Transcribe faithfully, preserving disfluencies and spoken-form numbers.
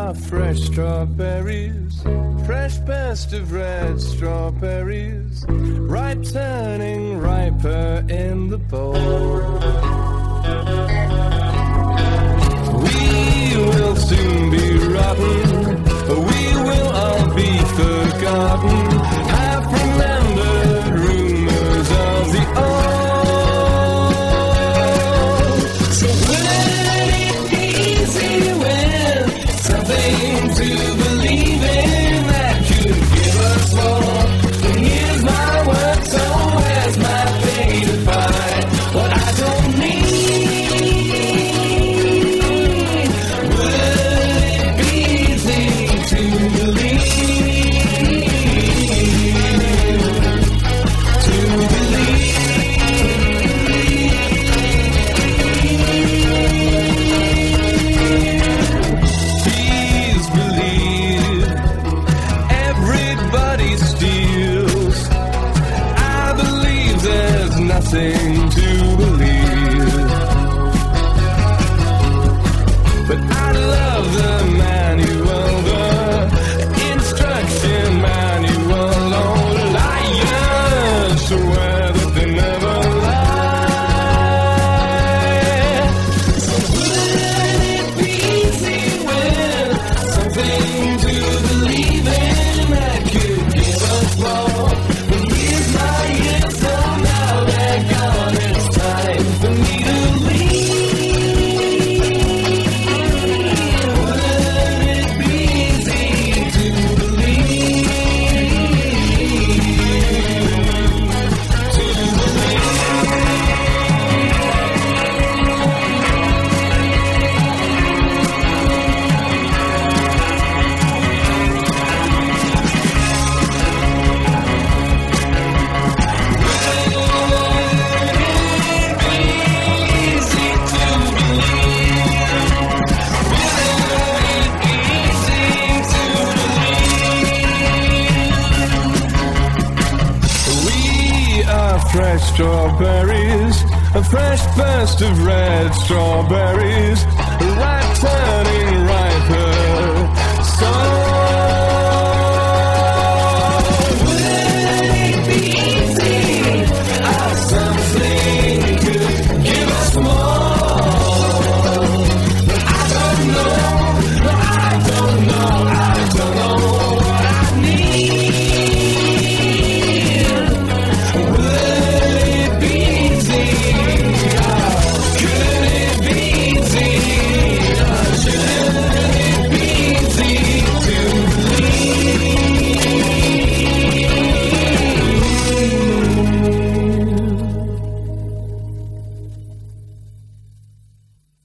are fresh strawberries, fresh best of red strawberries, ripe turning riper in the bowl. We will soon be rotten, we will all be forgotten, half remembered rumors of the old. So wouldn't it be easy when something to believe in that could give us more? And here's my word, so where's my pay to find what I don't need? Nothing to believe, but I love the manual, the instruction manual. Oh, liars swear that they never lie. So wouldn't it be easy when something to believe in that could give us more? And here's my answer now. God, it's time for me to leave. Wouldn't it be easy to believe? To fresh strawberries, a fresh burst of red strawberries, ripe turning riper. So